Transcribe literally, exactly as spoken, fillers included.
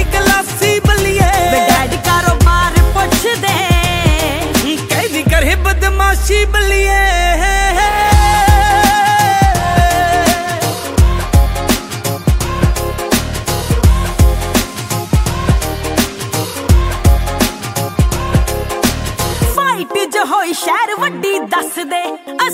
ਗਲਾਸੀ ਬੱਲੀਏ ਵੇ daddy ਕਾਰੋਬਾਰ ਪੁੱਛਦੇ ਕਹਿੰਦੀ ਕਰੇ ਬਦਮਾਸ਼ੀ ਬੱਲੀਏ फाइट जो होई शहर वड्डी दस दे